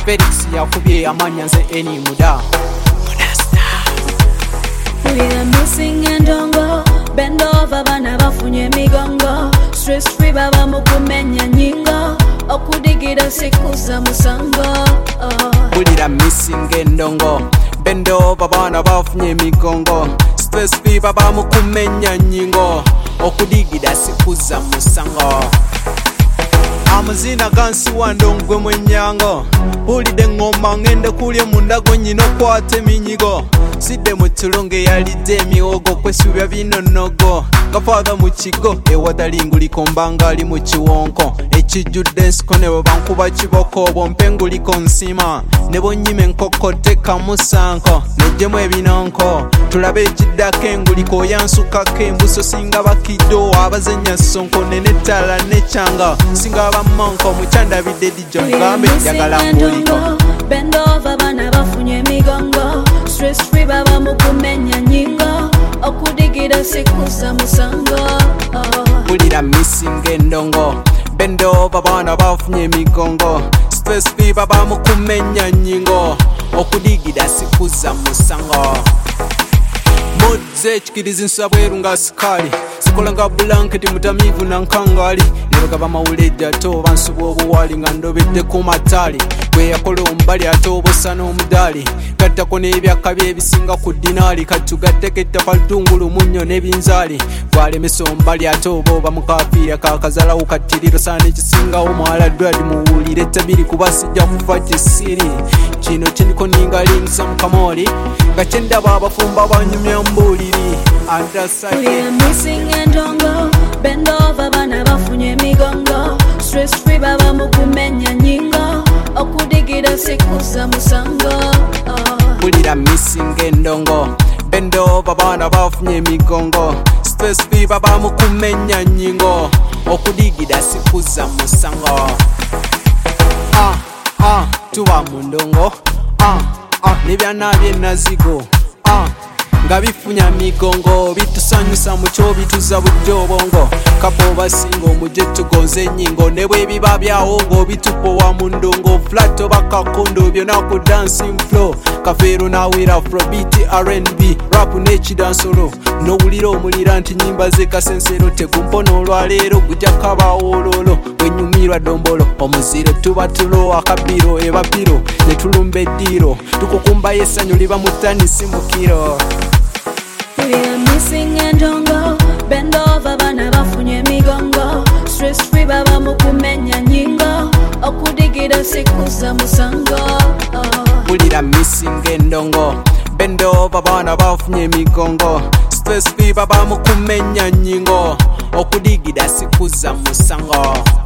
Felix yakubye amanya nze eni muda. We are missing endongo, bend over bana bafunye migongo, stress free baba mukumenya nyingo, okudigira sikuza musango. We are missing endongo, bend over bana bafunye migongo, stress free baba mukumenya nyingo, okudigira sikuza musango. Amazina gansi wandongwe mwenyango, ulide ngoma ngende kulye mundago nyino kwate minyigo. Sidde mutulunge yalidde emiwogo kwesubya binonogo gafaada mu kigo ewadali nguliko mbanga ali mu kiwonko ekijjudde ensiko ne bwebankuba kiboko bwompenguliko nsima ne bonyima enkoko tekamu sanko nejjemu ebinonko tulabe ekiddako enguliko yansukako embuso singa bakiddo abazenya sonko nenettala nekyanga singa bamonko mukyandabidde dijjo ngambe njagala nguliko. Bend over bana bafunye migongo, stress free baba mukumenya nyingo, okudigira sikuza musango. Pulira missing endongo, bend over bana bafunye migongo, stress free baba mukumenya nyingo, okudigira sikuza musango. Modze chikirizi nsabweru nga sikali sikola nga blanketi mutamivu na nkangali nebagaba mawulejja ate oba nsuba obuwali nga ndobedde ku matali bwe yakola omumbali ate obusa n'omudali gattako n'ebyakabi ebisinga ku dinaali katugatteko ettaka lutungulu munnyo n'ebinzaali gwalemesa omumbali ate oba mukafiira kakazalawo kattiriro saana ekisingawo mwala dwadi muwulire ettabiri kuba sijja kufa kisiri kino kiniko ningalingisa mukamoli nga kyendaba abafumba banyumya mbuliri antasake. We are missing endongo, bend over bana bafunye migongo, stress free baba mukumenya nyingo, okudigira sikuza musango. Pulira missing endongo, bend over bana bafunye migongo, stress free baba mukumenya nyingo, okudigira sikuza musango. Tuba mundongo, nebyana byenazigo, nga bifunya migongo bitusanyusa mucho bituza budde obongo kapo basingo muje tugonze ennyingo ne bwe biba byawo ng'obitupowa mu ndongo flat oba kakondo byonna ku dancing flow kafeero nawera afrobeat R&B rap n'ekidansolo n'owulira omulira nti nnyimba z'ekasensero tegumpona olwaleero gujja kabaawo ololo bwenyumirwa dombolo omuziro tuba tulo akabiro ebapiro ne tulumba eddiiro tukukumbayo essanyu liba mu tanisi mu kiro. We are missing endongo, bend over bana bafunye migongo, stress free baba mukumenya nyingo, okudigira sikuza musango. Pulira missing endongo, bend over bana bafunye migongo, stress free baba mukumenya nyingo, okudigira sikuza musango.